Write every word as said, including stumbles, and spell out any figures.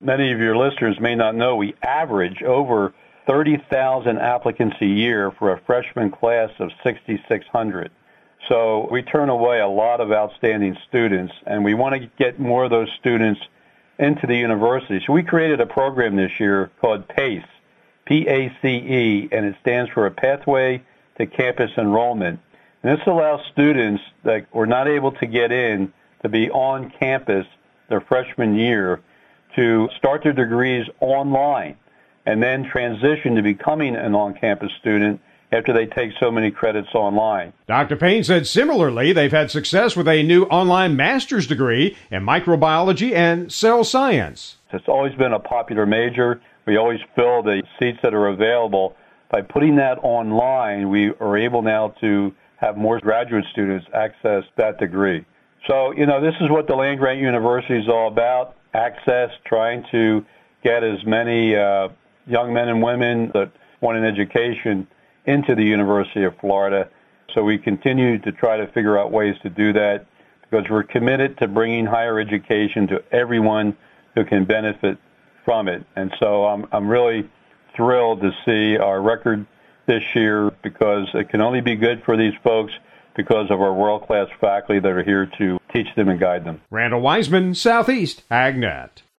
Many of your listeners may not know we average over thirty thousand applicants a year for a freshman class of six thousand six hundred. So we turn away a lot of outstanding students, and we want to get more of those students into the university. So we created a program this year called PACE, P A C E, and it stands for a Pathway to Campus Enrollment. And this allows students that were not able to get in to be on campus their freshman year to start their degrees online and then transition to becoming an on-campus student after they take so many credits online. Doctor Payne said similarly they've had success with a new online master's degree in microbiology and cell science. It's always been a popular major. We always fill the seats that are available. By putting that online, we are able now to have more graduate students access that degree. So, you know, this is what the land-grant university is all about, access, trying to get as many uh, young men and women that want an education into the University of Florida. So we continue to try to figure out ways to do that because we're committed to bringing higher education to everyone who can benefit from it. And so I'm, I'm really thrilled to see our record this year because it can only be good for these folks because of our world-class faculty that are here to teach them and guide them. Randall Wiseman, Southeast AgNet.